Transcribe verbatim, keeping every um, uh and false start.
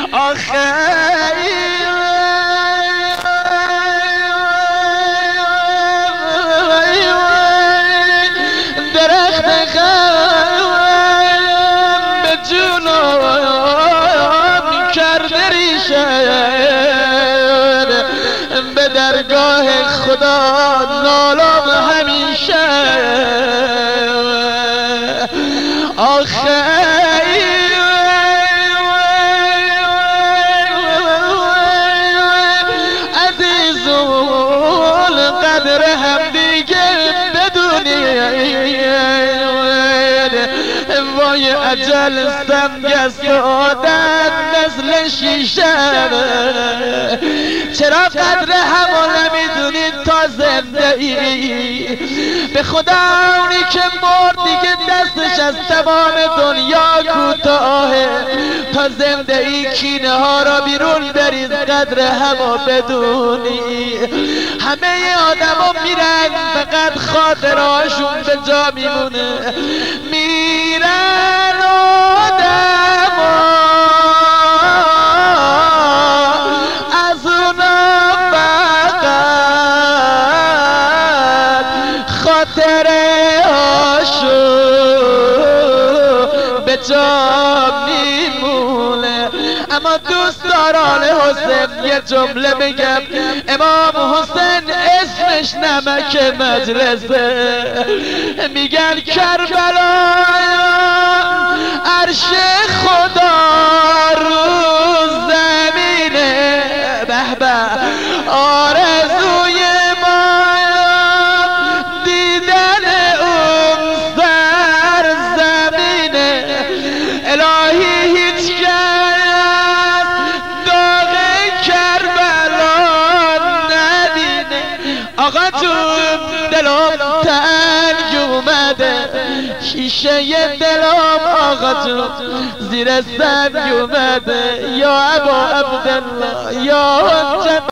آخه درخت غم به جونم کرده ریشه به درگاه خدا نالم همیشه آخه عزیزون قدر هم دیگه بدونی وای اجل سمگست آدم مثل شیشه چرا قدر همو نمیدونید تا زنده ای به خدا اونی که مرد دیگه دستش از تمام دنیا کوتاهه تا زنده ای کینه ها را بیرون بریز قدر همو بدونی همه آدما میرن فقط خاطرهاشون به جا میمونه میرن آدما از اونا فقط خاطره هاشو به جا میمونه اما دوستداران حسین یه جمله بگم امام حسین اسمش نمک مجلسه میگن کربلا عرش خدا رو زمینه به به آرزوی ما دیدن اون سر زمینه الهی هیچ کس داغ کربلا ندینه آقا جون دلم تنگ اومده شیشه دلم آقا جون زیر سنگ اومده یا ابا عبدالله یا